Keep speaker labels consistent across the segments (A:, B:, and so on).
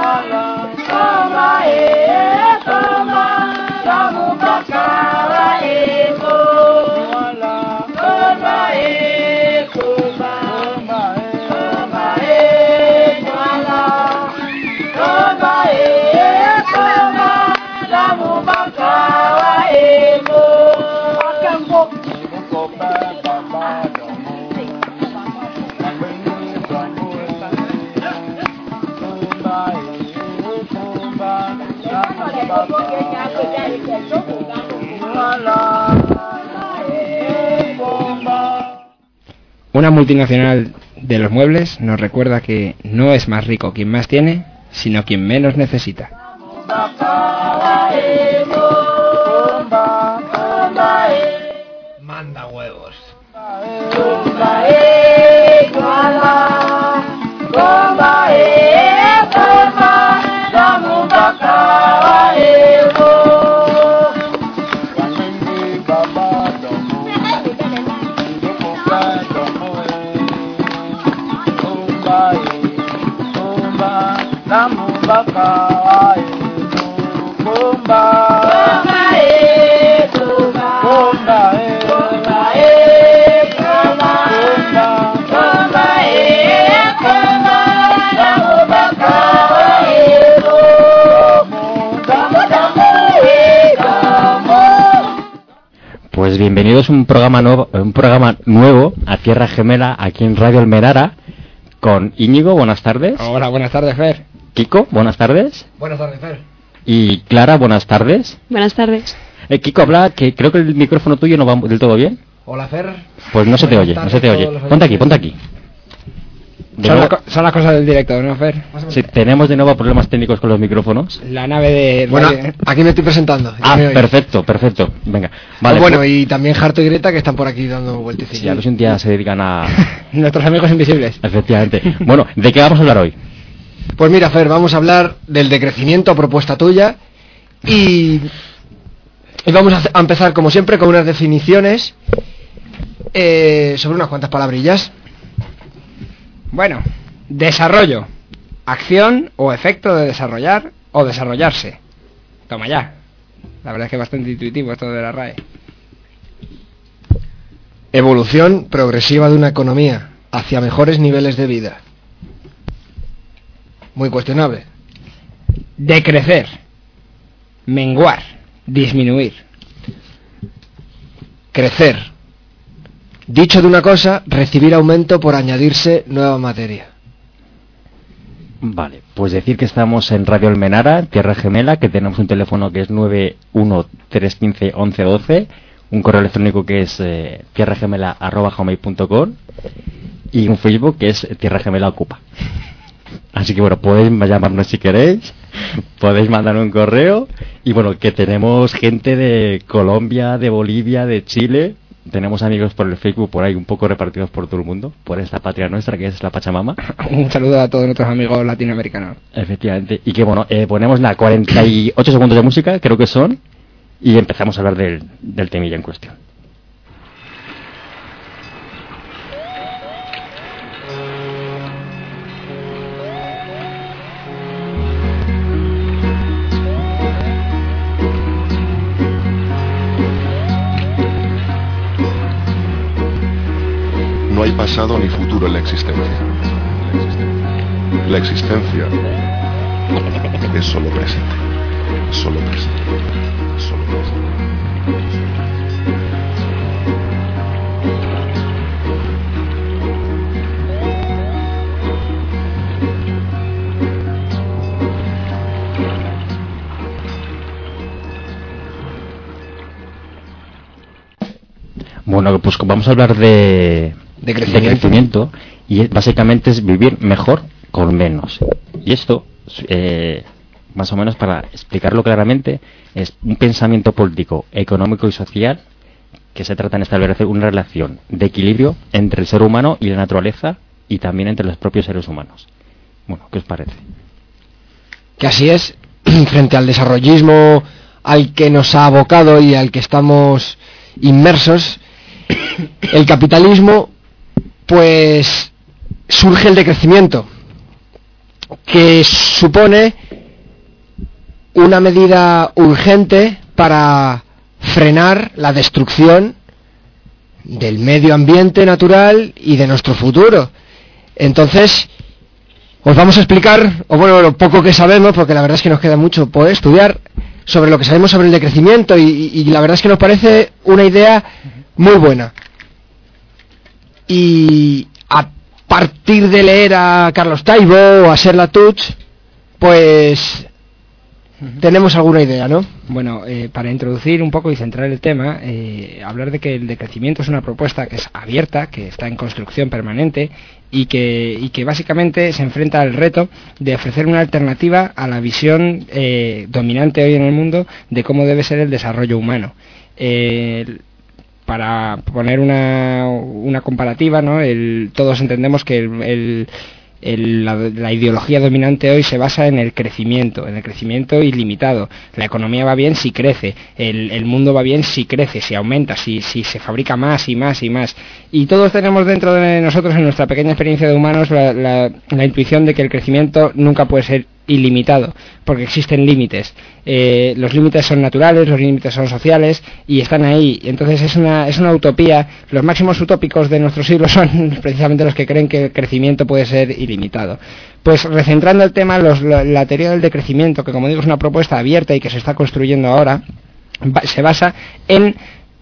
A: Una multinacional de los muebles nos recuerda que no es más rico quien más tiene, sino quien menos necesita.
B: Manda huevos.
C: Pues bienvenidos a un programa nuevo a Tierra Gemela aquí en Radio Almenara con Íñigo, buenas tardes.
A: Hola, buenas tardes, Fer.
C: Kiko, buenas tardes.
B: Buenas tardes, Fer.
C: Y Clara, buenas tardes.
D: Buenas tardes.
C: Kiko, habla, que creo que el micrófono tuyo no va del todo bien.
B: Hola, Fer.
C: Pues no se te oye, no se te oye. Ponte aquí.
A: Son las cosas del directo, ¿no, Fer?
C: Sí, tenemos de nuevo problemas técnicos con los micrófonos.
A: La nave de...
B: Bueno, aquí me estoy presentando.
C: Perfecto. Venga. Vale,
B: bueno, pues... y también Jarto y Greta que están por aquí dando vueltecillas.
C: Sí, a ver si un día se dedican a...
A: Nuestros amigos invisibles.
C: Efectivamente. Bueno, ¿de qué vamos a hablar hoy?
B: Pues mira, Fer, vamos a hablar del decrecimiento a propuesta tuya y vamos a empezar, como siempre, con unas definiciones sobre unas cuantas palabrillas.
A: Bueno, desarrollo, acción o efecto de desarrollar o desarrollarse. Toma ya. La verdad es que es bastante intuitivo esto de la RAE.
B: Evolución progresiva de una economía hacia mejores niveles de vida. Muy cuestionable.
A: Decrecer, menguar, disminuir.
B: Crecer. Dicho de una cosa, recibir aumento por añadirse nueva materia.
C: Vale, pues decir que estamos en Radio Almenara, Tierra Gemela, que tenemos un teléfono que es 913151112, un correo electrónico que es tierragemela@gmail.com y un Facebook que es Tierra Gemela Ocupa. Así que bueno, podéis llamarnos si queréis, podéis mandar un correo y bueno, que tenemos gente de Colombia, de Bolivia, de Chile. Tenemos amigos por el Facebook por ahí un poco repartidos por todo el mundo, por esta patria nuestra que es la Pachamama.
A: Un saludo a todos nuestros amigos latinoamericanos.
C: Efectivamente. Y que bueno, ponemos 48 segundos de música, creo que son, y empezamos a hablar del temilla en cuestión.
E: No hay pasado ni futuro en la existencia. La existencia es solo presente. Solo presente. Solo presente.
C: Bueno, pues vamos a hablar de crecimiento y básicamente es vivir mejor con menos. Y esto, más o menos para explicarlo claramente, es un pensamiento político, económico y social que se trata de establecer una relación de equilibrio entre el ser humano y la naturaleza y también entre los propios seres humanos. Bueno, ¿qué os parece?
B: Que así es, frente al desarrollismo al que nos ha abocado y al que estamos inmersos, el capitalismo, pues surge el decrecimiento. que supone una medida urgente para frenar la destrucción del medio ambiente natural y de nuestro futuro. Entonces, os vamos a explicar, o bueno, lo poco que sabemos, porque la verdad es que nos queda mucho por estudiar, sobre lo que sabemos sobre el decrecimiento, y la verdad es que nos parece una idea muy buena. Y a partir de leer a Carlos Taibo o a Serla Tuch, pues tenemos alguna idea, ¿no?
A: Bueno, para introducir un poco y centrar el tema, hablar de que el decrecimiento es una propuesta que es abierta, que está en construcción permanente y que básicamente se enfrenta al reto de ofrecer una alternativa a la visión dominante hoy en el mundo de cómo debe ser el desarrollo humano. Para poner una comparativa, ¿no? Todos entendemos que la ideología dominante hoy se basa en el crecimiento ilimitado. La economía va bien si crece, el mundo va bien si crece, si aumenta, si se fabrica más y más y más. Y todos tenemos dentro de nosotros, en nuestra pequeña experiencia de humanos, la intuición de que el crecimiento nunca puede ser ilimitado, porque existen límites. Los límites son naturales, los límites son sociales y están ahí. Entonces es una utopía. Los máximos utópicos de nuestro siglo son precisamente los que creen que el crecimiento puede ser ilimitado. Pues recentrando el tema, la teoría del decrecimiento, que como digo es una propuesta abierta y que se está construyendo ahora, se basa en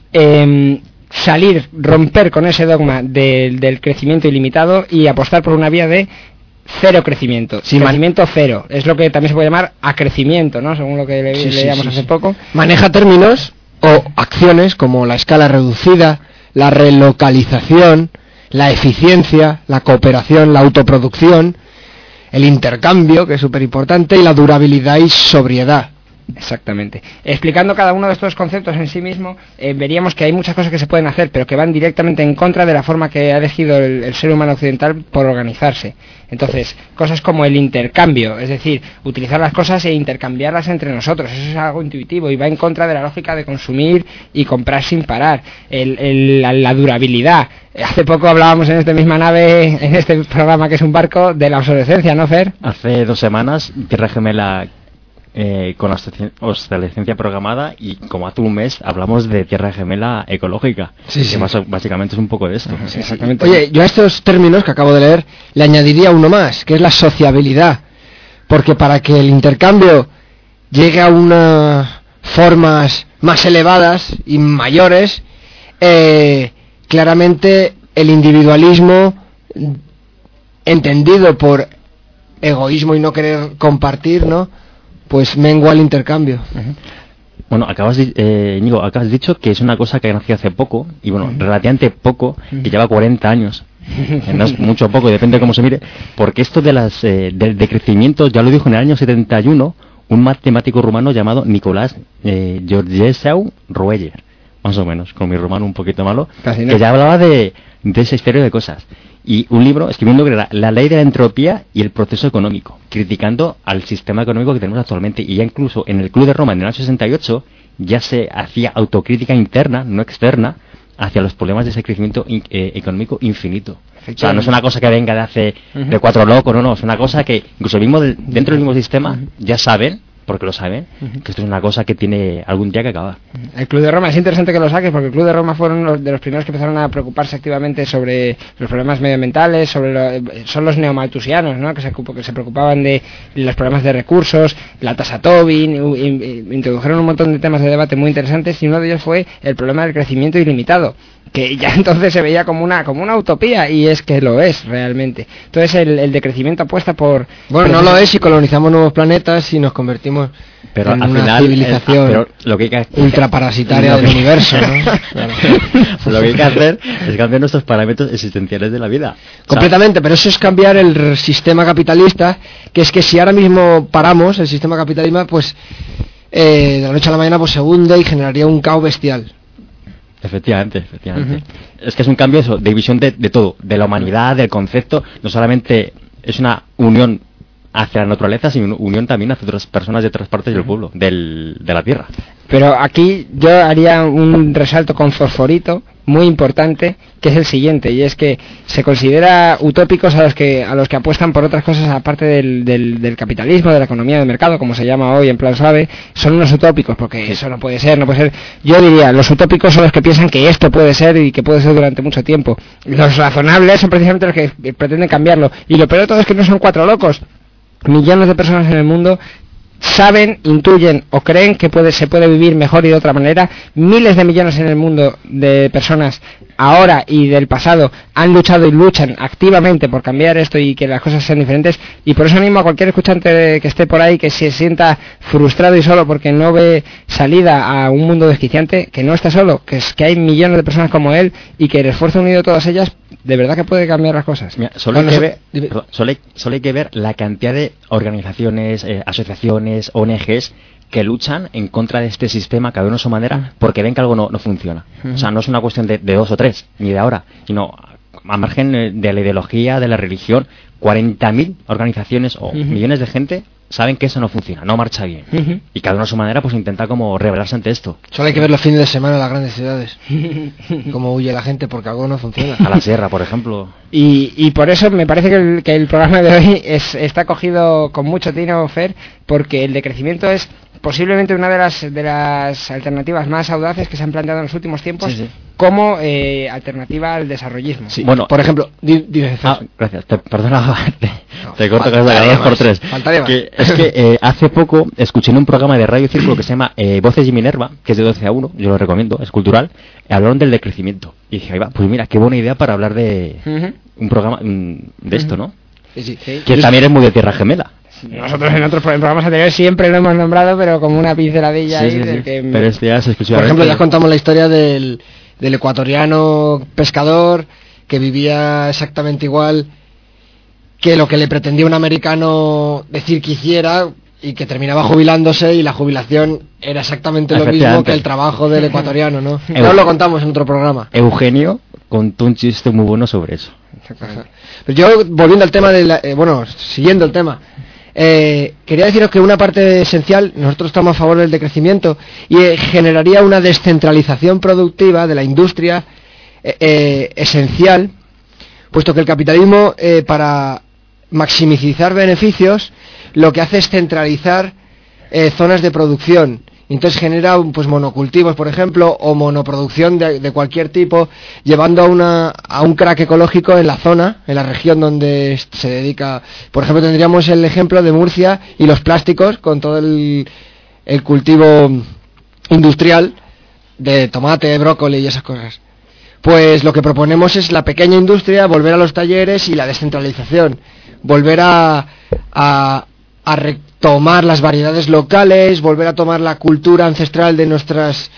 A: romper con ese dogma del crecimiento ilimitado y apostar por una vía de cero crecimiento, crecimiento cero, es lo que también se puede llamar acrecimiento, ¿no? Según lo que leíamos hace poco.
B: Maneja términos o acciones como la escala reducida, la relocalización, la eficiencia, la cooperación, la autoproducción, el intercambio, que es súper importante, y la durabilidad y sobriedad.
A: Exactamente. Explicando cada uno de estos conceptos en sí mismo, veríamos que hay muchas cosas que se pueden hacer, pero que van directamente en contra de la forma que ha elegido el ser humano occidental por organizarse. Entonces, cosas como el intercambio, es decir, utilizar las cosas e intercambiarlas entre nosotros, eso es algo intuitivo y va en contra de la lógica de consumir y comprar sin parar. La durabilidad. Hace poco hablábamos en esta misma nave, en este programa que es un barco, de la obsolescencia, ¿no, Fer?
C: Hace 2 semanas, Tierra Gemela con obsolescencia programada, y como hace un mes hablamos de Tierra Gemela ecológica, que básicamente es un poco de esto.
A: Sí, exactamente.
B: Oye, yo a estos términos que acabo de leer le añadiría uno más, que es la sociabilidad, porque para que el intercambio llegue a unas formas más elevadas y mayores, claramente el individualismo, entendido por egoísmo y no querer compartir, ¿no?, pues mengua el intercambio.
C: Bueno, Íñigo, acabas dicho que es una cosa que ha nacido hace poco, y bueno, relativamente poco, que lleva 40 años. No es mucho poco, depende de cómo se mire, porque esto del decrecimiento ya lo dijo en el año 71 un matemático rumano llamado Nicolás Georgescu Roeller, más o menos, con mi rumano un poquito malo, que ya hablaba de esa historia de cosas. Y un libro escribiendo que era La ley de la entropía y el proceso económico, criticando al sistema económico que tenemos actualmente. Y ya incluso en el Club de Roma en el año 68 ya se hacía autocrítica interna, no externa, hacia los problemas de ese crecimiento económico infinito. O sea, no es una cosa que venga de cuatro locos, no, es una cosa que incluso mismo dentro del mismo sistema ya saben, porque lo saben, que esto es una cosa que tiene algún día que acabar.
A: El Club de Roma, es interesante que lo saques, porque el Club de Roma fueron de los primeros que empezaron a preocuparse activamente sobre los problemas medioambientales, son los neomalthusianos, ¿no?, que se preocupaban de los problemas de recursos, la tasa Tobin, introdujeron un montón de temas de debate muy interesantes, y uno de ellos fue el problema del crecimiento ilimitado, que ya entonces se veía como una utopía, y es que lo es realmente. Entonces el decrecimiento apuesta por...
B: Bueno, no lo es si colonizamos nuevos planetas y nos convertimos
C: pero
B: en
C: al
B: una
C: final,
B: civilización
C: pero lo que hay que
B: ultraparasitaria del universo, ¿no? Claro.
C: Lo que hay que hacer es cambiar nuestros parámetros existenciales de la vida.
B: Completamente, pero eso es cambiar el sistema capitalista, que es que si ahora mismo paramos el sistema capitalista, pues de la noche a la mañana pues se hunde y generaría un caos bestial.
C: Efectivamente. Es que es un cambio de visión de todo, de la humanidad, del concepto. No solamente es una unión hacia la naturaleza, sino una unión también hacia otras personas de otras partes del pueblo, de la tierra.
A: Pero aquí yo haría un resalto con fosforito muy importante, que es el siguiente, y es que se considera utópicos a los que apuestan por otras cosas aparte del capitalismo, de la economía de mercado, como se llama hoy en plan suave. Son unos utópicos, porque eso no puede ser. Yo diría, los utópicos son los que piensan que esto puede ser y que puede ser durante mucho tiempo. Los razonables son precisamente los que pretenden cambiarlo, y lo peor de todo es que no son 4 locos. Millones de personas en el mundo saben, intuyen o creen que se puede vivir mejor y de otra manera. Miles de millones en el mundo de personas ahora y del pasado han luchado y luchan activamente por cambiar esto y que las cosas sean diferentes, y por eso animo a cualquier escuchante que esté por ahí que se sienta frustrado y solo porque no ve salida a un mundo desquiciante, que no está solo, que hay millones de personas como él y que el esfuerzo unido de todas ellas de verdad que puede cambiar las cosas.
C: Mira, solo hay que ver la cantidad de organizaciones, asociaciones, ONGs que luchan en contra de este sistema, cada uno a su manera, porque ven que algo no funciona. O sea, no es una cuestión de 2 o 3, ni de ahora, sino a margen de la ideología, de la religión. 40.000 organizaciones o millones de gente saben que eso no funciona, no marcha bien. Y cada uno a su manera pues intenta como rebelarse ante esto.
B: Solo hay que ver los fines de semana en las grandes ciudades. Cómo huye la gente porque algo no funciona.
C: A la sierra, por ejemplo.
A: Y por eso me parece que el programa de hoy está cogido con mucho tino, Fer, porque el decrecimiento es posiblemente una de las alternativas más audaces que se han planteado en los últimos tiempos, como alternativa al desarrollismo.
B: Sí. Bueno, por ejemplo,
C: gracias, perdona, te corto que es la 2x3. Es que hace poco escuché en un programa de Radio Círculo que se llama Voces y Minerva, que es de 12 a 1, yo lo recomiendo, es cultural, hablaron del decrecimiento. Y dije, ahí va, pues mira, qué buena idea para hablar de un programa de esto, ¿no?
A: Sí.
C: Que también es muy de tierra gemela.
A: Nosotros en otros programas anteriores siempre lo hemos nombrado, pero como una pinceladilla ahí.
C: Pero este ya es exclusivamente...
B: Por ejemplo, ya contamos la historia del ecuatoriano pescador que vivía exactamente igual que lo que le pretendía un americano decir que hiciera, y que terminaba jubilándose, y la jubilación era exactamente lo mismo que el trabajo del ecuatoriano, ¿no? Ya lo contamos en otro programa.
C: Eugenio contó un chiste muy bueno sobre eso.
B: Pero yo, volviendo al tema siguiendo el tema, quería deciros que una parte esencial, nosotros estamos a favor del decrecimiento, y generaría una descentralización productiva de la industria esencial, puesto que el capitalismo, para maximizar beneficios, lo que hace es centralizar zonas de producción. Entonces genera pues monocultivos, por ejemplo, o monoproducción de cualquier tipo, llevando a un crack ecológico en la zona, en la región donde se dedica. Por ejemplo, tendríamos el ejemplo de Murcia y los plásticos, con todo el cultivo industrial de tomate, brócoli y esas cosas. Pues lo que proponemos es la pequeña industria, volver a los talleres y la descentralización, volver a retomar las variedades locales, volver a tomar la cultura ancestral de nuestras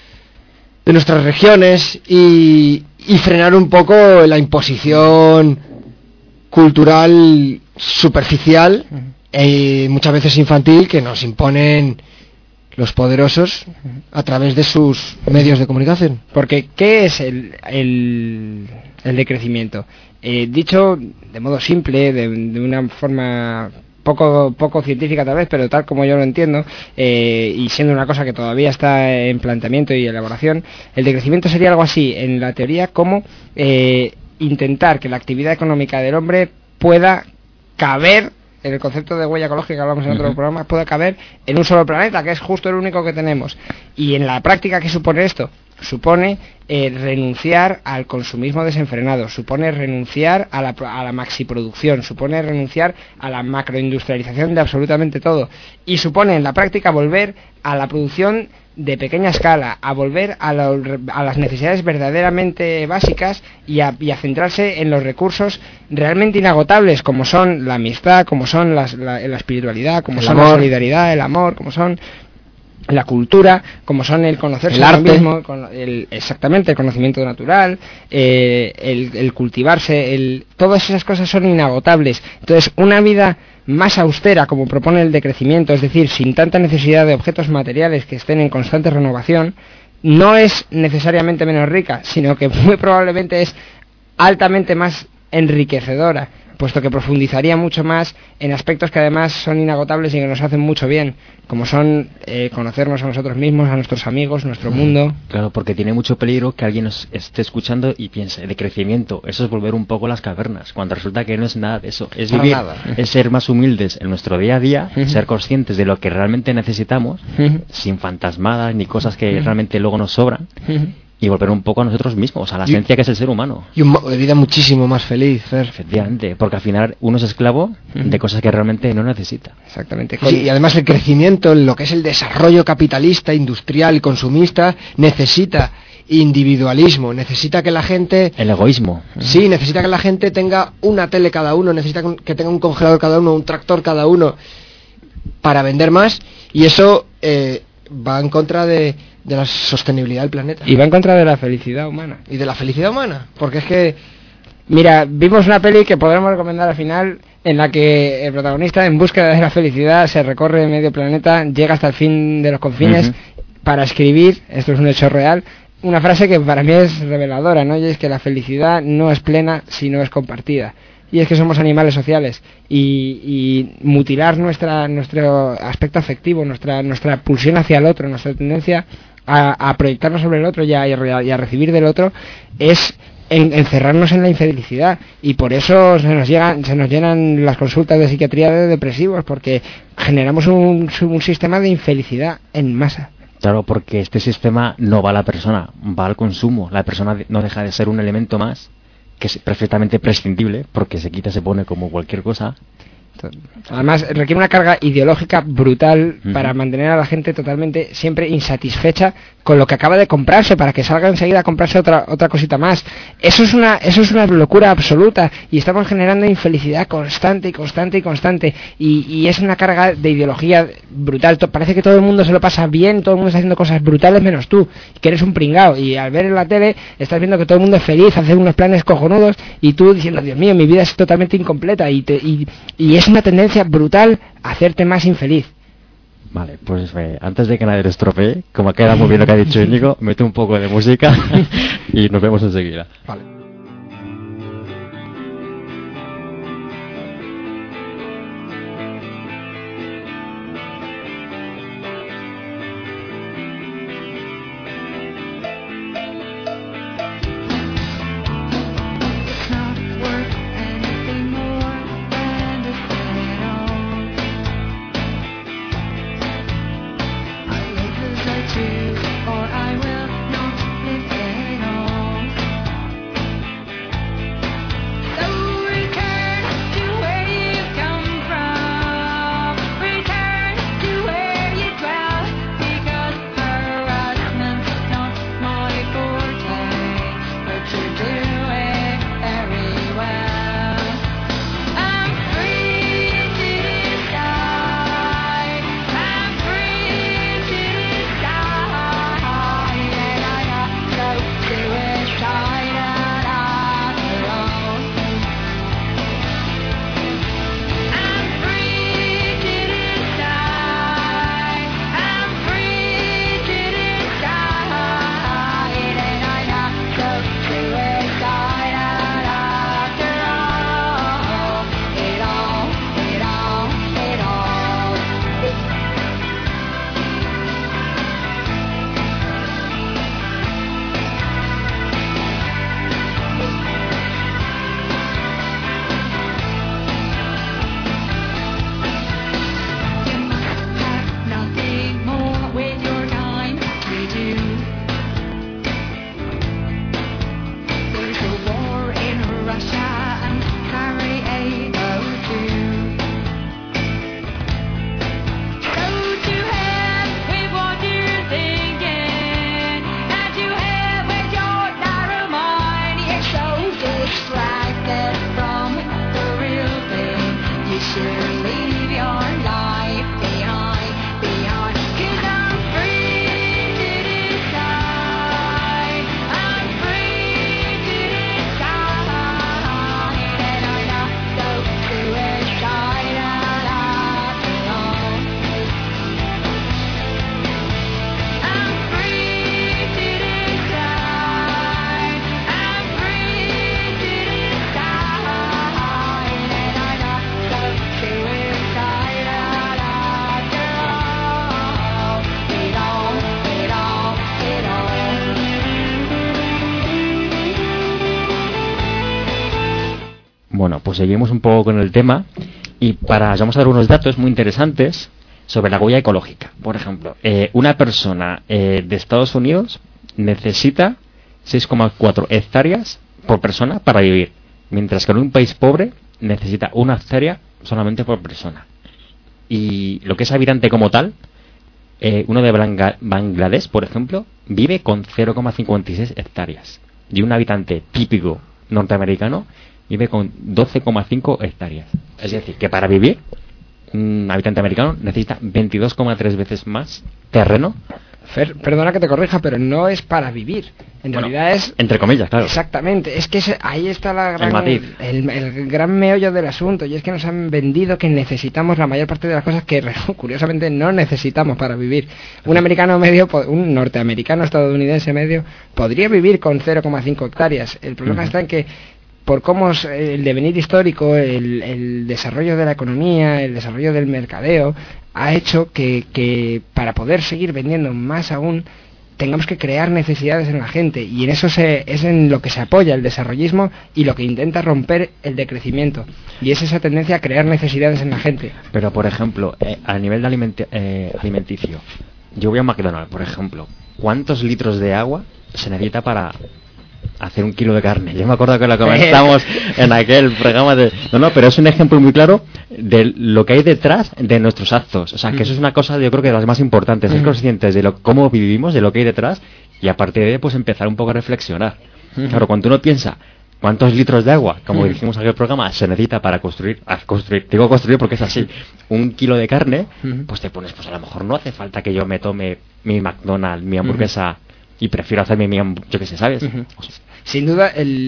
B: regiones y frenar un poco la imposición cultural superficial e muchas veces infantil que nos imponen los poderosos a través de sus medios de comunicación.
A: Porque ¿qué es el decrecimiento? Dicho de modo simple, de una forma poco científica tal vez, pero tal como yo lo entiendo, y siendo una cosa que todavía está en planteamiento y elaboración, el decrecimiento sería algo así, en la teoría, como intentar que la actividad económica del hombre pueda caber, en el concepto de huella ecológica que hablamos en otro programa, pueda caber en un solo planeta, que es justo el único que tenemos. Y en la práctica, ¿qué supone esto? Supone renunciar al consumismo desenfrenado, supone renunciar a la maxiproducción, supone renunciar a la macroindustrialización de absolutamente todo, y supone en la práctica volver a la producción de pequeña escala, a volver a las necesidades verdaderamente básicas y a centrarse en los recursos realmente inagotables, como son la amistad, como son la espiritualidad, como son la solidaridad, el amor, como son la cultura, como son el conocerse
B: el arte
A: mismo, exactamente, el conocimiento natural, el cultivarse, todas esas cosas son inagotables. Entonces, una vida más austera, como propone el decrecimiento, es decir, sin tanta necesidad de objetos materiales que estén en constante renovación, no es necesariamente menos rica, sino que muy probablemente es altamente más enriquecedora, puesto que profundizaría mucho más en aspectos que además son inagotables y que nos hacen mucho bien, como son conocernos a nosotros mismos, a nuestros amigos, nuestro mundo.
C: Claro, porque tiene mucho peligro que alguien nos esté escuchando y piense de crecimiento, eso es volver un poco a las cavernas, cuando resulta que no es nada de eso, es vivir, es ser más humildes en nuestro día a día, ser conscientes de lo que realmente necesitamos, sin fantasmadas ni cosas que realmente luego nos sobran, y volver un poco a nosotros mismos, a la esencia que es el ser humano.
B: Y un modo de vida muchísimo más feliz, Fer.
C: Efectivamente, porque al final uno es esclavo de cosas que realmente no necesita.
A: Exactamente.
B: Sí, y además el crecimiento, lo que es el desarrollo capitalista, industrial y consumista, necesita individualismo, necesita que la gente...
C: El egoísmo.
B: Sí, necesita que la gente tenga una tele cada uno, necesita que tenga un congelador cada uno, un tractor cada uno, para vender más, y eso va en contra de la sostenibilidad del planeta.
A: Y va en contra de la felicidad humana.
B: Y de la felicidad humana, porque es que...
A: Mira, vimos una peli que podremos recomendar al final, en la que el protagonista, en búsqueda de la felicidad, se recorre medio planeta, llega hasta el fin de los confines para escribir, esto es un hecho real, una frase que para mí es reveladora, ¿no? Y es que la felicidad no es plena si no es compartida. Y es que somos animales sociales, y mutilar nuestro aspecto afectivo, nuestra pulsión hacia el otro, nuestra tendencia a proyectarnos sobre el otro y a recibir del otro, es encerrarnos en la infelicidad, y por eso se nos llenan las consultas de psiquiatría de depresivos, porque generamos un sistema de infelicidad en masa.
C: Claro, porque este sistema no va a la persona, va al consumo. La persona no deja de ser un elemento más, que es perfectamente prescindible, porque se quita, se pone como cualquier cosa.
A: Además requiere una carga ideológica brutal para mantener a la gente totalmente siempre insatisfecha con lo que acaba de comprarse, para que salga enseguida a comprarse otra cosita más. Eso es una locura absoluta, y estamos generando infelicidad constante y es una carga de ideología brutal. Parece que todo el mundo se lo pasa bien, todo el mundo está haciendo cosas brutales menos tú, que eres un pringao, y al ver en la tele estás viendo que todo el mundo es feliz, hace unos planes cojonudos, y tú diciendo, Dios mío, mi vida es totalmente incompleta, y es una tendencia brutal a hacerte más infeliz.
C: Vale, pues antes de que nadie le estropee, como queda muy bien lo que ha dicho Íñigo, mete un poco de música y nos vemos enseguida.
B: Vale.
D: Or I will not live at all.
C: Bueno, pues seguimos un poco con el tema y vamos a dar unos datos muy interesantes sobre la huella ecológica. Por ejemplo, una persona de Estados Unidos necesita 6,4 hectáreas por persona para vivir, mientras que en un país pobre necesita 1 hectárea solamente por persona. Y lo que es habitante como tal, uno de Bangladesh, por ejemplo, vive con 0,56 hectáreas. Y un habitante típico norteamericano vive con 12,5 hectáreas. Es decir, que para vivir, un habitante americano necesita 22,3 veces más terreno.
A: Fer, perdona que te corrija, pero no es para vivir. En realidad es...
C: Entre comillas, claro.
A: Exactamente. Es que ahí está
C: el matiz.
A: El gran meollo del asunto. Y es que nos han vendido que necesitamos la mayor parte de las cosas que, curiosamente, no necesitamos para vivir. Un americano medio, un norteamericano estadounidense medio, podría vivir con 0,5 hectáreas. El problema está en que por cómo es el devenir histórico, el desarrollo de la economía, el desarrollo del mercadeo, ha hecho que para poder seguir vendiendo más aún, tengamos que crear necesidades en la gente, y en eso es en lo que se apoya el desarrollismo y lo que intenta romper el decrecimiento, y es esa tendencia a crear necesidades en la gente.
C: Pero, por ejemplo, a nivel de alimenticio, yo voy a McDonald's, por ejemplo, ¿cuántos litros de agua se necesita para hacer 1 kilo de carne? Yo me acuerdo que lo comentamos en aquel programa de... No, pero es un ejemplo muy claro de lo que hay detrás de nuestros actos. O sea, que eso es una cosa, yo creo que de las más importantes, ser conscientes de cómo vivimos, de lo que hay detrás, y a partir de ahí, pues empezar un poco a reflexionar. Claro, cuando uno piensa cuántos litros de agua, como dijimos en aquel programa, se necesita para construir, digo construir porque es así, 1 kilo de carne, pues te pones, pues a lo mejor no hace falta que yo me tome mi McDonald's, mi hamburguesa, y prefiero hacerme yo qué sé, ¿sabes? O sea,
A: sin duda,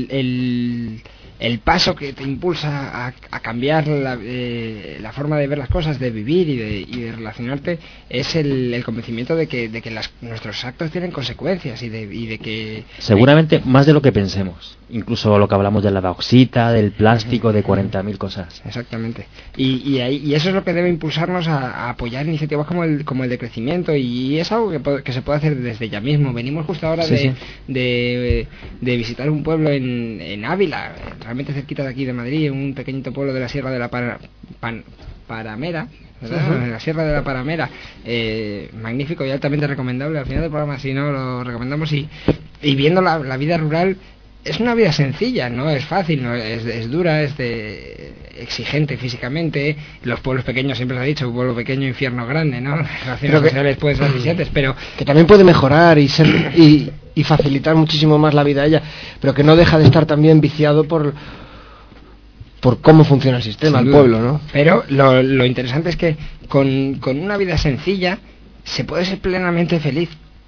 A: el paso que te impulsa a cambiar la forma de ver las cosas, de vivir y de relacionarte, es el convencimiento de que nuestros actos tienen consecuencias y de que...
C: Seguramente más de lo que pensemos. Incluso lo que hablamos de la bauxita, del plástico, de 40.000 cosas.
A: Exactamente. Y eso es lo que debe impulsarnos a apoyar iniciativas como el de crecimiento, y es algo que se puede hacer desde ya mismo. Venimos justo ahora de visitar un pueblo en Ávila, realmente cerquita de aquí de Madrid, un pequeñito pueblo de la Sierra de la Paramera, ¿verdad? La Sierra de la Paramera, magnífico y altamente recomendable. Al final del programa, si no, lo recomendamos. Y viendo la vida rural, es una vida sencilla, no es fácil, no es dura, es exigente físicamente. Los pueblos pequeños, siempre se ha dicho, un pueblo pequeño, infierno grande, ¿no? Las relaciones sociales pueden ser eficientes, pero
B: que también puede mejorar y facilitar muchísimo más la vida a ella, pero que no deja de estar también viciado por cómo funciona el sistema, el pueblo, ¿no?
A: Pero lo interesante es que con una vida sencilla se puede ser plenamente feliz.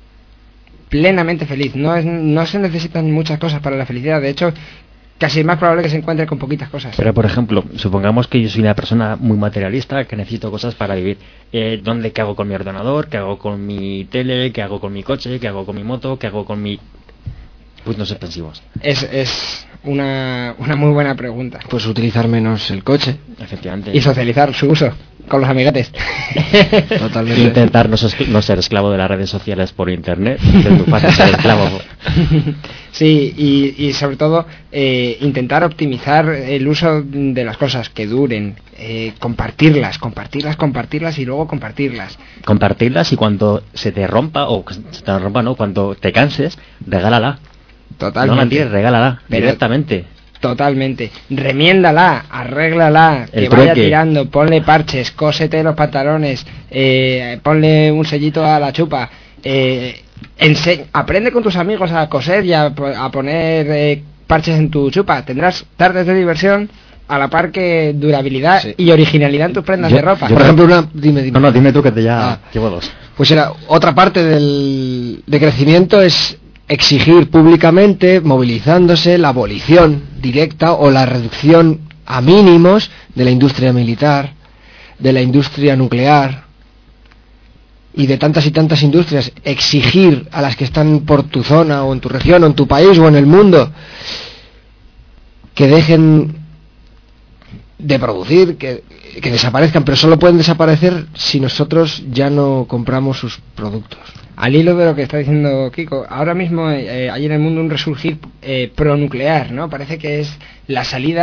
A: No se necesitan muchas cosas para la felicidad. De hecho, casi es más probable que se encuentre con poquitas cosas.
C: Pero, por ejemplo, supongamos que yo soy una persona muy materialista, que necesito cosas para vivir. ¿Qué hago con mi ordenador? ¿Qué hago con mi tele? ¿Qué hago con mi coche? ¿Qué hago con mi moto? ¿Qué hago con mi...? Pues no sé, pensivos.
A: Es una muy buena pregunta.
B: Pues utilizar menos el coche.
C: Efectivamente.
A: Y socializar su uso con los amiguetes.
C: Totalmente. Intentar no ser esclavo de las redes sociales por internet. Es muy fácil ser esclavo.
A: Sí, y sobre todo intentar optimizar el uso de las cosas, que duren, compartirlas y luego compartirlas.
C: Compartirlas, y cuando se te rompa, no, cuando te canses, regálala.
A: Totalmente.
C: No la tires, regálala directamente.
A: Totalmente. Remiéndala, arréglala, que vaya tirando, ponle parches, cósete los pantalones, ponle un sellito a la chupa, aprende con tus amigos a coser y a poner parches en tu chupa. Tendrás tardes de diversión a la par que durabilidad y originalidad en tus prendas de ropa.
B: Por ejemplo, dime.
C: No, dime tú, que te ya llevo dos.
B: Pues otra parte de crecimiento es exigir públicamente, movilizándose, la abolición directa o la reducción a mínimos de la industria militar, de la industria nuclear y de tantas y tantas industrias. Exigir a las que están por tu zona o en tu región o en tu país o en el mundo que dejen de producir, que desaparezcan, pero solo pueden desaparecer si nosotros ya no compramos sus productos.
A: Al hilo de lo que está diciendo Kiko, ahora mismo hay en el mundo un resurgir pronuclear, ¿no? Parece que es la salida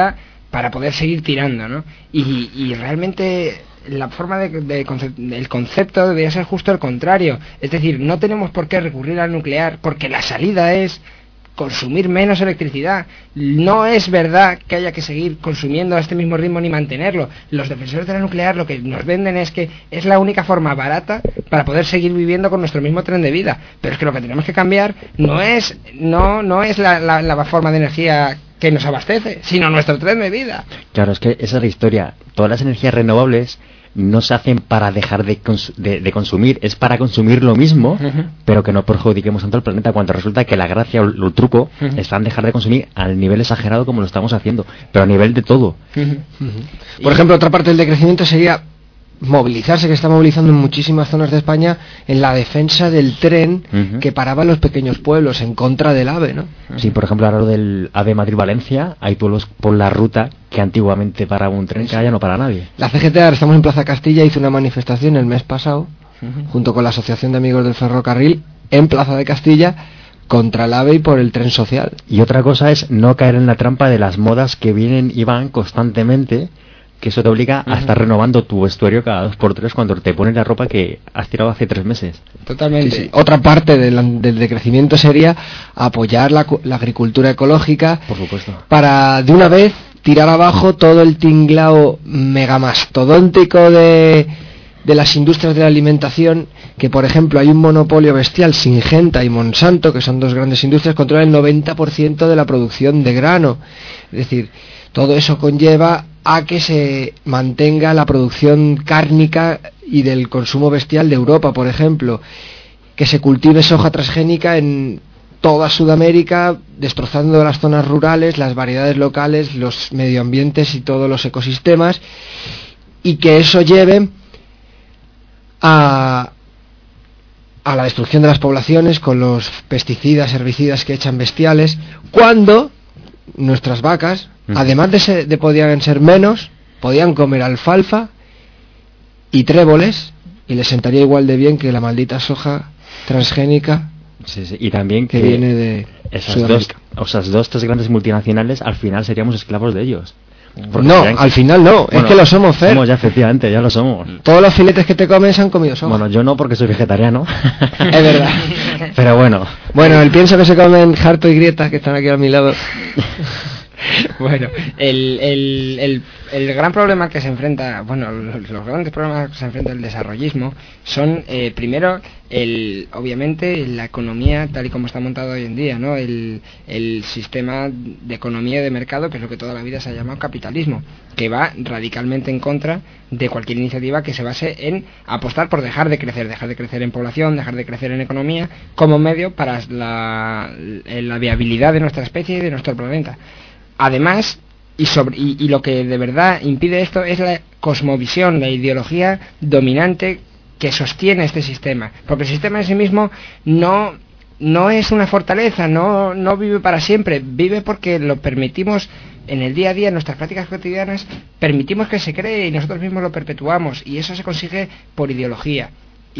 A: para poder seguir tirando, ¿no? Y realmente la forma el concepto debería ser justo el contrario, es decir, no tenemos por qué recurrir al nuclear porque la salida es consumir menos electricidad. No es verdad que haya que seguir consumiendo a este mismo ritmo ni mantenerlo. Los defensores de la nuclear lo que nos venden es que es la única forma barata para poder seguir viviendo con nuestro mismo tren de vida, pero es que lo que tenemos que cambiar no es la forma de energía que nos abastece, sino nuestro tren de vida.
C: Claro, es que esa es la historia. Todas las energías renovables no se hacen para dejar de consumir, es para consumir lo mismo, pero que no perjudiquemos tanto al planeta, cuando resulta que la gracia o el truco está en dejar de consumir al nivel exagerado como lo estamos haciendo, pero a nivel de todo.
B: Por ejemplo, otra parte del decrecimiento sería movilizarse, que está movilizando en muchísimas zonas de España en la defensa del tren que paraba en los pequeños pueblos en contra del AVE, ¿no?
C: Sí, por ejemplo, ahora lo del AVE Madrid-Valencia, hay pueblos por la ruta que antiguamente paraba un tren que ahora ya no para nadie.
B: La CGT, ahora estamos en Plaza Castilla, hizo una manifestación el mes pasado junto con la Asociación de Amigos del Ferrocarril en Plaza de Castilla contra el AVE y por el tren social.
C: Y otra cosa es no caer en la trampa de las modas que vienen y van constantemente, que eso te obliga a estar renovando tu vestuario cada 2 por 3 cuando te pones la ropa que has tirado hace 3 meses.
B: Totalmente. Sí. Otra parte del decrecimiento sería apoyar la agricultura ecológica.
C: Por supuesto.
B: Para de una vez tirar abajo todo el tinglao megamastodóntico de las industrias de la alimentación, que por ejemplo hay un monopolio bestial. Syngenta y Monsanto, que son 2 grandes industrias, controlan el 90% de la producción de grano. Es decir, todo eso conlleva a que se mantenga la producción cárnica y del consumo bestial de Europa, por ejemplo, que se cultive soja transgénica en toda Sudamérica, destrozando las zonas rurales, las variedades locales, los medioambientes y todos los ecosistemas, y que eso lleve a la destrucción de las poblaciones con los pesticidas, herbicidas que echan bestiales, cuando nuestras vacas, además de podían ser menos, podían comer alfalfa y tréboles y les sentaría igual de bien que la maldita soja transgénica.
C: Sí, sí. Y también que
B: viene de Sudamérica.
C: Esas 2-3 grandes multinacionales, al final seríamos esclavos de ellos.
B: Porque no, al final no, bueno, es que lo somos, Fer.
C: Somos ya, efectivamente, ya lo somos.
B: Todos los filetes que te comen se han comido soja.
C: Bueno, yo no, porque soy vegetariano.
B: Es verdad.
C: Pero bueno.
B: Bueno, el pienso que se comen Harto y Grieta, que están aquí a mi lado.
A: Bueno, el gran problema que se enfrenta, bueno, los grandes problemas que se enfrenta el desarrollismo son, primero, obviamente, la economía tal y como está montado hoy en día, ¿no? El sistema de economía de mercado, que es lo que toda la vida se ha llamado capitalismo, que va radicalmente en contra de cualquier iniciativa que se base en apostar por dejar de crecer en población, dejar de crecer en economía, como medio para la viabilidad de nuestra especie y de nuestro planeta. Además, y lo que de verdad impide esto es la cosmovisión, la ideología dominante que sostiene este sistema. Porque el sistema en sí mismo no es una fortaleza, no vive para siempre, vive porque lo permitimos en el día a día, en nuestras prácticas cotidianas, permitimos que se cree y nosotros mismos lo perpetuamos, y eso se consigue por ideología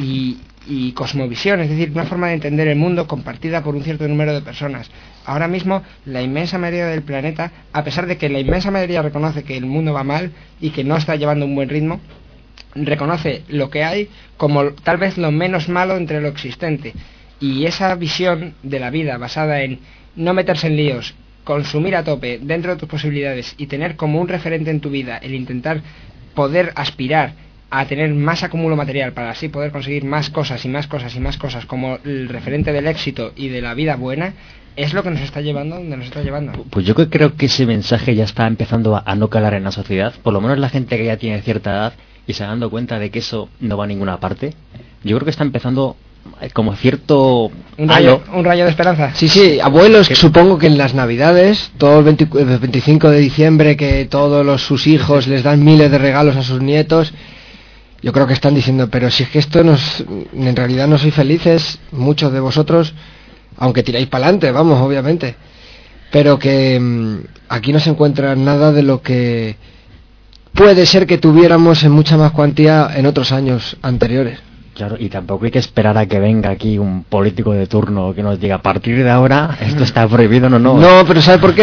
A: y cosmovisión, es decir, una forma de entender el mundo compartida por un cierto número de personas. Ahora mismo la inmensa mayoría del planeta, a pesar de que la inmensa mayoría reconoce que el mundo va mal y que no está llevando un buen ritmo, reconoce lo que hay como tal vez lo menos malo entre lo existente, y esa visión de la vida basada en no meterse en líos, consumir a tope dentro de tus posibilidades y tener como un referente en tu vida el intentar poder aspirar a tener más acúmulo material para así poder conseguir más cosas y más cosas y más cosas como el referente del éxito y de la vida buena, es lo que nos está llevando donde nos está llevando.
C: Pues yo creo que ese mensaje ya está empezando a no calar en la sociedad, por lo menos la gente que ya tiene cierta edad y se ha dado cuenta de que eso no va a ninguna parte. Yo creo que está empezando como cierto
A: un rayo de esperanza.
B: Sí, abuelos, supongo que en las Navidades, todo el 25 de diciembre, que todos sus hijos les dan miles de regalos a sus nietos. Yo creo que están diciendo, pero si es que esto en realidad no sois felices, muchos de vosotros, aunque tiráis para adelante, vamos, obviamente, pero que aquí no se encuentra nada de lo que puede ser que tuviéramos en mucha más cuantía en otros años anteriores.
C: Claro, y tampoco hay que esperar a que venga aquí un político de turno que nos diga, a partir de ahora esto está prohibido, no.
B: No, pero ¿sabe por qué?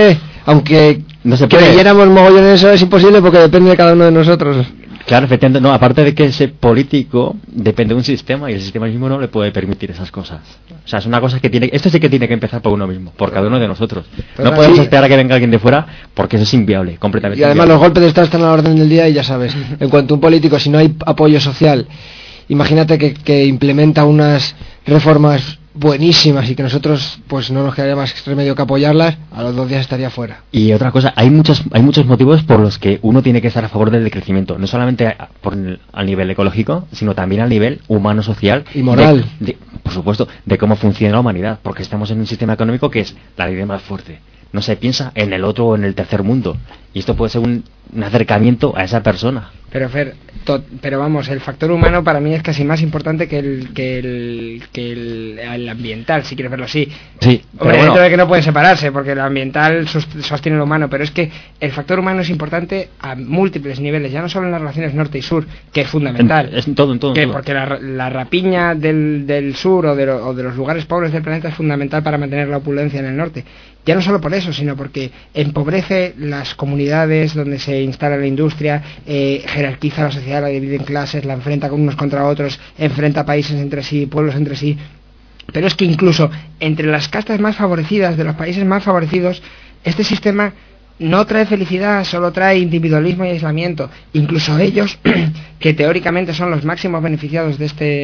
B: aunque
C: no se puede.
B: creyéramos mogollón en eso, es imposible porque depende de cada uno de nosotros.
C: Claro, efectivamente, no, aparte de que ese político depende de un sistema y el sistema mismo no le puede permitir esas cosas. O sea, es una cosa que esto sí que tiene que empezar por uno mismo, por cada uno de nosotros. No podemos esperar a que venga alguien de fuera porque eso es inviable, completamente.
B: Y además
C: inviable.
B: los golpes de Estado están a la orden del día y ya sabes, en cuanto a un político, si no hay apoyo social, imagínate que implementa unas reformas buenísimas y que nosotros pues no nos quedaría más remedio que apoyarlas, a los 2 días estaría fuera.
C: Y otra cosa, hay muchos motivos por los que uno tiene que estar a favor del decrecimiento, no solamente al nivel ecológico, sino también al nivel humano, social
B: y moral.
C: Por supuesto, de cómo funciona la humanidad, porque estamos en un sistema económico que es la ley de más fuerte. No se piensa en el otro o en el tercer mundo. Y esto puede ser un acercamiento a esa persona.
A: Pero Fer, pero vamos, el factor humano para mí es casi más importante que el ambiental, si quieres verlo así.
C: Sí,
A: hombre, dentro de que no pueden separarse, porque el ambiental sostiene lo humano, pero es que el factor humano es importante a múltiples niveles, ya no solo en las relaciones norte y sur, que es fundamental.
C: En todo.
A: Porque la rapiña del sur o de los lugares pobres del planeta es fundamental para mantener la opulencia en el norte. Ya no solo por eso, sino porque empobrece las comunidades donde se instala la industria, jerarquiza la sociedad, la divide en clases, la enfrenta unos contra otros, enfrenta países entre sí, pueblos entre sí. Pero es que incluso entre las castas más favorecidas de los países más favorecidos, este sistema no trae felicidad, solo trae individualismo y aislamiento. Incluso ellos, que teóricamente son los máximos beneficiados de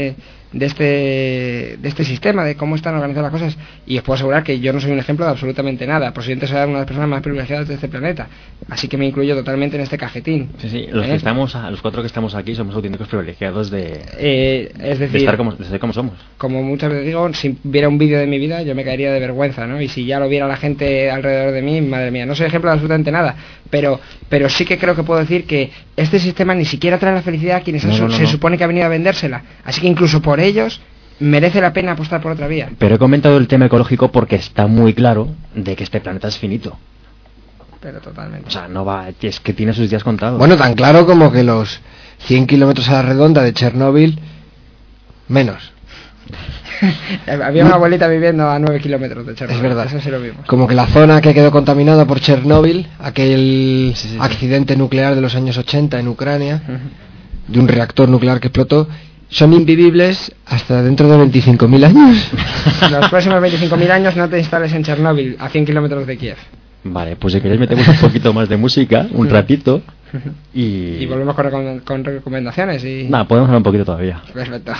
A: este sistema, de cómo están organizadas las cosas, y os puedo asegurar que yo no soy un ejemplo de absolutamente nada. Posiblemente soy una de las personas más privilegiadas de este planeta, así que me incluyo totalmente en este cajetín.
C: Sí, los 4 que estamos aquí somos auténticos privilegiados es decir, de estar como somos. Como
A: muchas veces digo, si viera un vídeo de mi vida yo me caería de vergüenza, ¿no? Y si ya lo viera la gente alrededor de mí, madre mía, no soy ejemplo de absolutamente nada, pero sí que creo que puedo decir que este sistema ni siquiera trae la felicidad a quienes se supone que ha venido a vendérsela, así que incluso por ellos merece la pena apostar por otra vía.
C: Pero he comentado el tema ecológico porque está muy claro de que este planeta es finito.
A: Pero totalmente.
C: O sea, no va, es que tiene sus días contados.
B: Bueno, tan claro como que los 100 kilómetros a la redonda de Chernóbil, menos.
A: Había una abuelita viviendo a 9 kilómetros de Chernóbil.
B: Es verdad.
A: Eso sí lo vimos.
B: Como que la zona que quedó contaminada por Chernóbil, aquel accidente nuclear de los años 80 en Ucrania, de un reactor nuclear que explotó, son invivibles hasta dentro de 25.000 años.
A: Los próximos 25.000 años no te instales en Chernóbil, a 100 kilómetros de Kiev.
C: Vale, pues si queréis metemos un poquito más de música, un ratito,
A: y volvemos con recomendaciones.
C: Nada, podemos hablar un poquito todavía.
A: Perfecto.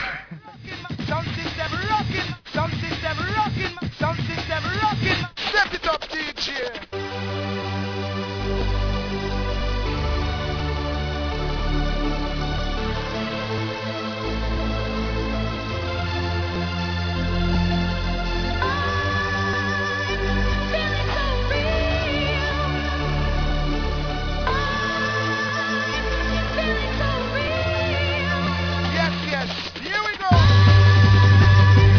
D: Here we go.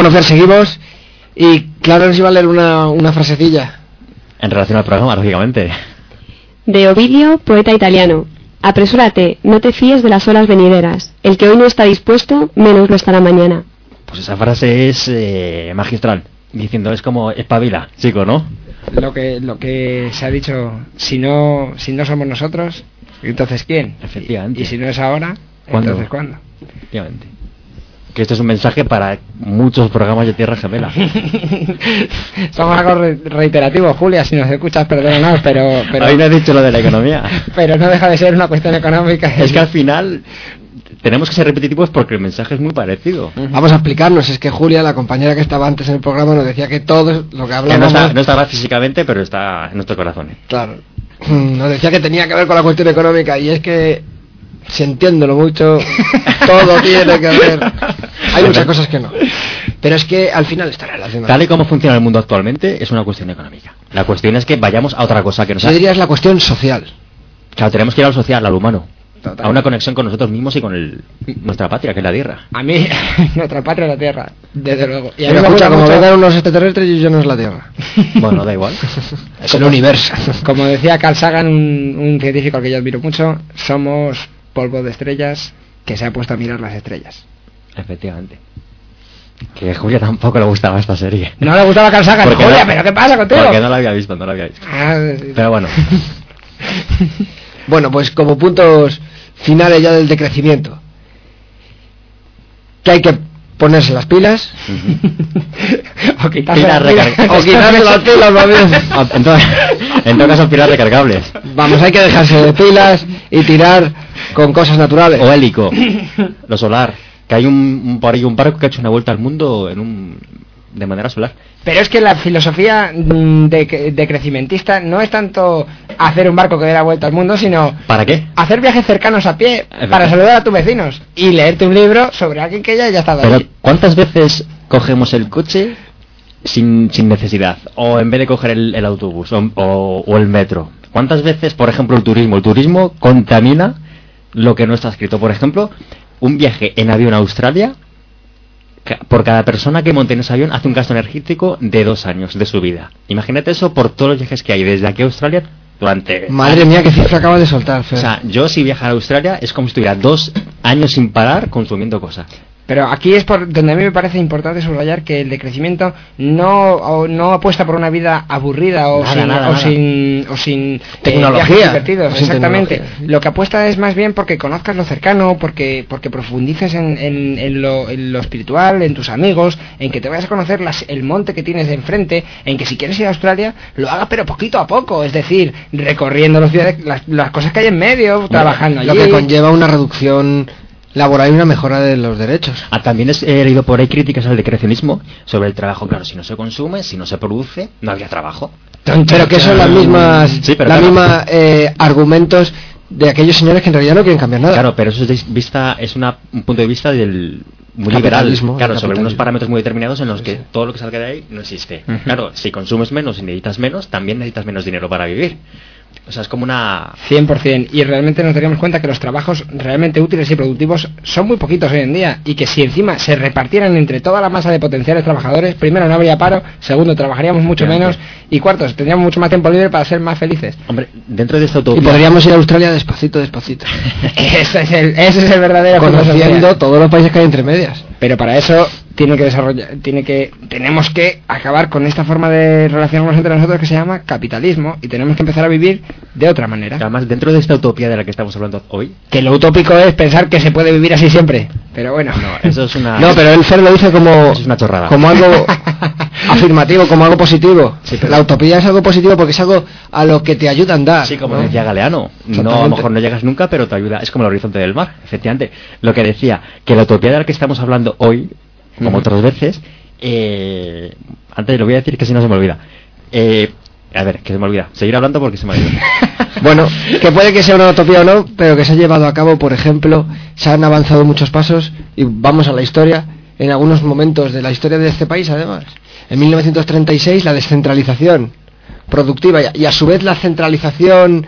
B: Bueno, Fer, seguimos. Y Clara nos iba a leer una frasecilla.
C: En relación al programa, lógicamente.
D: De Ovidio, poeta italiano. Apresúrate, no te fíes de las horas venideras. El que hoy no está dispuesto, menos lo estará mañana.
C: Pues esa frase es magistral. Diciendo, es como espabila, chico, ¿no?
A: Lo que se ha dicho, si no somos nosotros, entonces ¿quién?
C: Efectivamente.
A: Y si no es ahora,
C: ¿cuándo?
A: entonces ¿cuándo?
C: Efectivamente. Que esto es un mensaje para muchos programas de Tierra Gemela.
A: Somos algo reiterativo, Julia, si nos escuchas, perdónanos, pero
C: Hoy no he dicho lo de la economía.
A: Pero no deja de ser una cuestión económica.
C: Es que al final tenemos que ser repetitivos porque el mensaje es muy parecido.
B: Vamos a explicarnos, es que Julia, la compañera que estaba antes en el programa, nos decía que todo lo que hablábamos...
C: No estaba físicamente, pero está en nuestro corazón.
B: Claro. Nos decía que tenía que ver con la cuestión económica, y es que, sintiéndolo mucho, todo tiene que ver. Hay muchas cosas que no. Pero es que al final está relacionado.
C: Tal y como funciona el mundo actualmente, es una cuestión económica. La cuestión es que vayamos a otra cosa que nos...
B: Yo diría es la cuestión social.
C: Claro, tenemos que ir a lo social, a lo humano.
A: Total.
C: A una conexión con nosotros mismos y con nuestra patria, que es la Tierra.
A: A mí, nuestra patria es la Tierra, desde luego. Y a mí
B: Pero
A: me
B: escucha,
A: gusta
B: como
A: mucho-
B: vengan unos extraterrestres, y yo no es la Tierra.
C: Bueno, da igual.
B: Es el universo.
A: Como decía Carl Sagan, un científico al que yo admiro mucho, somos polvo de estrellas que se ha puesto a mirar las estrellas.
C: Efectivamente. Que a Julia tampoco le gustaba esta serie.
A: No le gustaba Carl Sagan.
C: Porque
A: Julia,
C: no-
A: ¿pero qué pasa contigo?
C: Porque no la había visto.
A: Ah, sí.
C: Pero bueno.
B: Bueno, pues como puntos finales ya del decrecimiento, que hay que ponerse las pilas,
A: O quitarse
C: Pilas
A: las pilas.
C: recargables.
B: o quitarse las pilas más bien.
C: En todo caso, pilas recargables.
B: Vamos, hay que dejarse de pilas y tirar con cosas naturales.
C: O hélico. Lo solar. Que hay por ahí un barco que ha hecho una vuelta al mundo de manera solar.
A: Pero es que la filosofía de crecimentista no es tanto hacer un barco que dé la vuelta al mundo, sino
C: ¿Para qué?
A: hacer viajes cercanos a pie para saludar a tus vecinos y leerte un libro sobre alguien que ya haya estado
C: Pero
A: allí.
C: ¿cuántas veces cogemos el coche sin necesidad? O en vez de coger el autobús o el metro. ¿Cuántas veces, por ejemplo, el turismo contamina lo que no está escrito? Por ejemplo, un viaje en avión a Australia, por cada persona que monte en ese avión hace un gasto energético de 2 años de su vida. Imagínate eso por todos los viajes que hay desde aquí a Australia durante...
B: Madre mía, qué cifra acabas de soltar, Fer.
C: O sea, yo si viajara a Australia es como si estuviera 2 años sin parar consumiendo cosas.
A: Pero aquí es por donde a mí me parece importante subrayar que el decrecimiento no apuesta por una vida aburrida o sin
B: Tecnología,
A: viajes divertidos.
B: o sin
A: Exactamente.
B: tecnología.
A: Lo que apuesta es más bien porque conozcas lo cercano, porque profundices en lo espiritual, en tus amigos, en que te vayas a conocer el monte que tienes de enfrente, en que si quieres ir a Australia lo hagas pero poquito a poco, es decir, recorriendo las cosas que hay en medio, trabajando allí.
B: Lo que conlleva una reducción laboral y una mejora de los derechos.
C: También he leído por ahí críticas al decrecionismo sobre el trabajo. Claro, si no se consume, si no se produce, no habría trabajo.
B: Pero que son las mismas,
C: Sí, pero
B: las
C: claro.
B: mismas argumentos de aquellos señores que en realidad no quieren cambiar nada.
C: Claro, pero eso es un punto de vista del muy liberal,
B: Capitalismo,
C: claro,
B: del
C: sobre unos
B: capitalismo.
C: parámetros muy determinados en los que
B: Sí.
C: todo lo que salga de ahí no existe.
A: Ujú.
C: Claro, si consumes menos y necesitas menos, también necesitas menos dinero para vivir. O sea, es como una...
A: 100%, y realmente nos daríamos cuenta que los trabajos realmente útiles y productivos son muy poquitos hoy en día, y que si encima se repartieran entre toda la masa de potenciales trabajadores, primero no habría paro, segundo trabajaríamos mucho menos, y cuarto tendríamos mucho más tiempo libre para ser más felices.
C: Hombre, dentro de esta
B: Y
C: utopía...
B: podríamos ir a Australia despacito, despacito.
A: ese es el verdadero
B: Conociendo
A: filosofía.
B: todos los países que hay entre medias.
A: Pero para eso tenemos que acabar con esta forma de relacionarnos entre nosotros que se llama capitalismo, y tenemos que empezar a vivir de otra manera.
C: Además, dentro de esta utopía de la que estamos hablando hoy,
A: Que lo utópico es pensar que se puede vivir así siempre, pero bueno.
C: no, eso es una...
B: No, pero el Fer lo dice como,
C: Eso es una chorrada.
B: como algo afirmativo, como algo positivo.
C: Sí, pero-
B: La utopía es algo positivo porque es algo a lo que te ayuda a andar.
C: Sí, como
B: ¿no?
C: decía Galeano, no, a lo
B: Exactamente.
C: mejor no llegas nunca, pero te ayuda, es como el horizonte del mar, efectivamente. Lo que decía, que la utopía de la que estamos hablando hoy, como
A: Ujú.
C: otras veces, antes lo voy a decir que si no se me olvida. A ver, que se me olvida. Seguir hablando porque se me olvida.
B: Bueno, que puede que sea una utopía o no, pero que se ha llevado a cabo, por ejemplo, se han avanzado muchos pasos, y vamos a la historia, en algunos momentos de la historia de este país, además. En 1936, la descentralización productiva y a su vez la centralización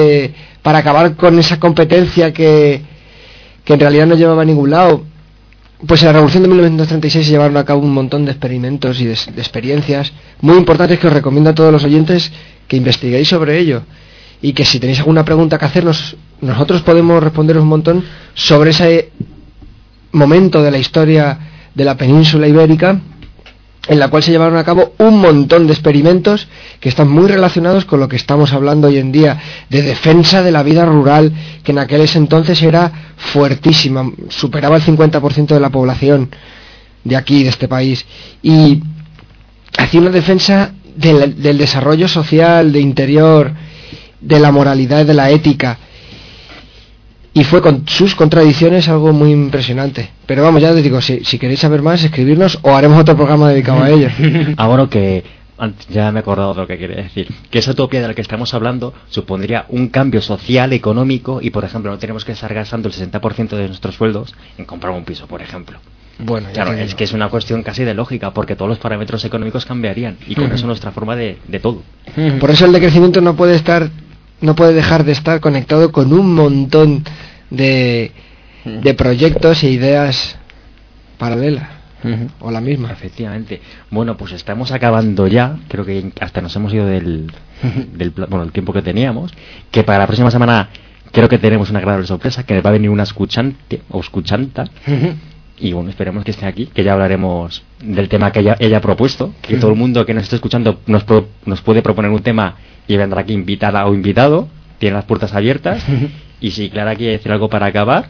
B: para acabar con esa competencia que en realidad no llevaba a ningún lado. pues en la Revolución de 1936 se llevaron a cabo un montón de experimentos y de experiencias muy importantes que os recomiendo a todos los oyentes que investiguéis sobre ello. Y que si tenéis alguna pregunta que hacernos, nosotros podemos responderos un montón sobre ese momento de la historia de la península ibérica, en la cual se llevaron a cabo un montón de experimentos que están muy relacionados con lo que estamos hablando hoy en día, de defensa de la vida rural, que en aquel entonces era fuertísima, superaba el 50% de la población de aquí, de este país, y hacía una defensa del desarrollo social, de interior, de la moralidad, de la ética, y fue con sus contradicciones algo muy impresionante. Pero vamos, ya os digo, si queréis saber más, escribirnos o haremos otro programa dedicado a ello.
C: Bueno, que ya me he acordado de lo que quería decir, que esa utopía de la que estamos hablando supondría un cambio social, económico, y por ejemplo no tenemos que estar gastando el 60% de nuestros sueldos en comprar un piso, por ejemplo.
B: Bueno,
C: claro, es que es una cuestión casi de lógica, porque todos los parámetros económicos cambiarían, y con eso nuestra forma de todo.
B: Por eso el decrecimiento no puede dejar de estar conectado con un montón de proyectos e ideas paralelas, o la misma.
C: Efectivamente. Bueno, pues estamos acabando ya, creo que hasta nos hemos ido del el tiempo que teníamos, que para la próxima semana creo que tenemos una agradable sorpresa, que va a venir una escuchante o escuchanta, y bueno, esperemos que esté aquí, que ya hablaremos del tema que ella ha propuesto, que todo el mundo que nos esté escuchando nos puede proponer un tema y vendrá aquí invitada o invitado, tiene las puertas abiertas. Y si Clara quiere decir algo para acabar,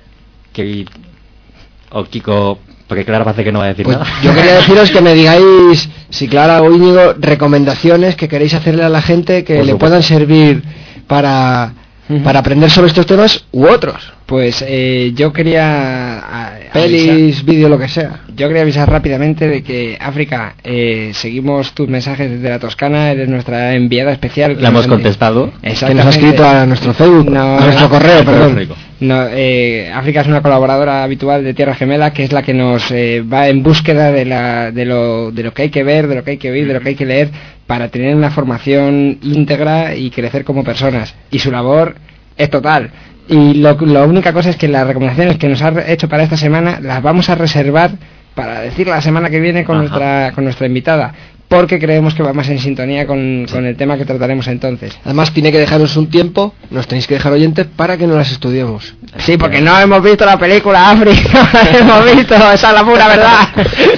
C: o Kiko, porque Clara parece que no va a decir
B: pues
C: nada.
B: Yo quería deciros que me digáis, si Clara o Íñigo, recomendaciones que queréis hacerle a la gente que le puedan servir para aprender sobre estos temas u otros.
A: Pues yo quería
B: pelis, vídeo, lo que sea.
A: Yo quería avisar rápidamente de que África, seguimos tus mensajes desde la Toscana, eres nuestra enviada especial.
C: La hemos contestado.
B: Que nos ha escrito a nuestro Facebook, a nuestro correo, perdón.
A: No, África es una colaboradora habitual de Tierra Gemela, que es la que nos va en búsqueda de lo que hay que ver, de lo que hay que oír, de lo que hay que leer, para tener una formación íntegra y crecer como personas. Y su labor es total. Y la única cosa es que las recomendaciones que nos ha hecho para esta semana las vamos a reservar para decir la semana que viene con nuestra invitada, porque creemos que va más en sintonía con el tema que trataremos entonces.
B: Además tiene que dejaros un tiempo, nos tenéis que dejar oyentes para que nos las estudiemos.
A: Sí, porque no hemos visto la película África, no la hemos visto, esa es la pura verdad.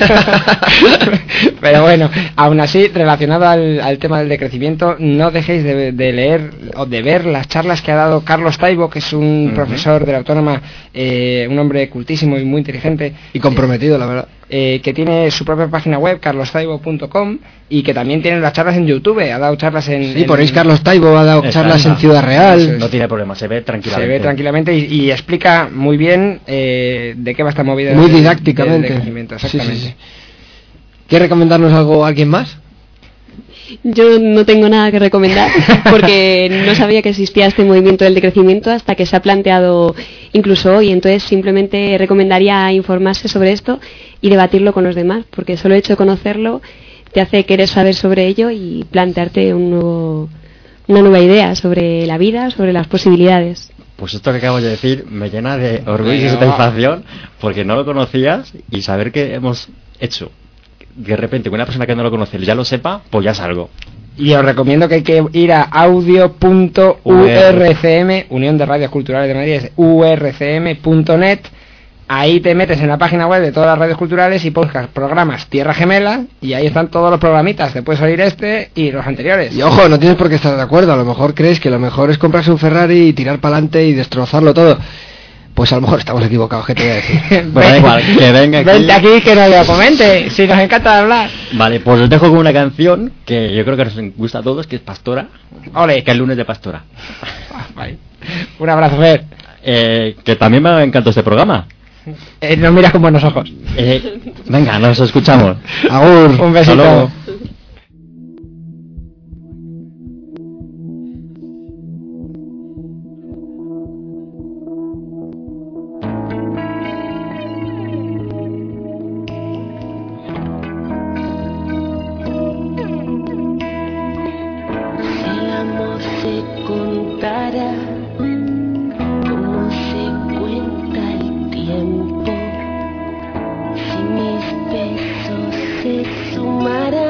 A: Pero bueno, aún así, relacionado al tema del decrecimiento, no dejéis de leer o de ver las charlas que ha dado Carlos Taibo, que es un profesor de la Autónoma, un hombre cultísimo y muy inteligente.
B: Y comprometido, la verdad.
A: Que tiene su propia página web, carlostaibo.com, y que también tiene las charlas en YouTube. Ha dado charlas
B: Sí, ponéis Carlos Taibo, ha dado charlas en Ciudad Real.
C: No tiene problema, se ve tranquilamente.
A: Y explica muy bien de qué va esta movida.
B: Muy didácticamente.
A: Exactamente.
B: Sí. ¿Quiere recomendarnos algo a alguien más?
D: Yo no tengo nada que recomendar porque no sabía que existía este movimiento del decrecimiento hasta que se ha planteado incluso hoy. Entonces simplemente recomendaría informarse sobre esto y debatirlo con los demás, porque solo el hecho de conocerlo te hace querer saber sobre ello y plantearte una nueva idea sobre la vida, sobre las posibilidades.
C: Pues esto que acabo de decir me llena de orgullo y satisfacción, porque no lo conocías, y saber que hemos hecho de repente que una persona que no lo conoce ya lo sepa, pues ya es algo.
A: Y os recomiendo que hay que ir a audio.urcm, Unión de Radios Culturales de Madrid, es urcm.net. Ahí te metes en la página web de todas las radios culturales y buscas programas Tierra Gemela, y ahí están todos los programitas. Te puedes oír este y los anteriores.
B: Y ojo, no tienes por qué estar de acuerdo. A lo mejor crees que lo mejor es comprarse un Ferrari y tirar para adelante y destrozarlo todo. Pues a lo mejor estamos equivocados, ¿qué te voy a decir?
C: Bueno, da igual, que venga aquí.
A: Vente aquí que nos lo comente, si nos encanta hablar.
C: Vale, pues os dejo con una canción que yo creo que nos gusta a todos, que es Pastora.
A: Ole.
C: Que es el lunes de Pastora.
A: Vale. Un abrazo, Fer.
C: Que también me encantó este programa.
A: Nos miras con buenos ojos.
C: Venga, nos escuchamos.
B: Agur.
A: Un besito.
C: Hasta luego.
F: sumará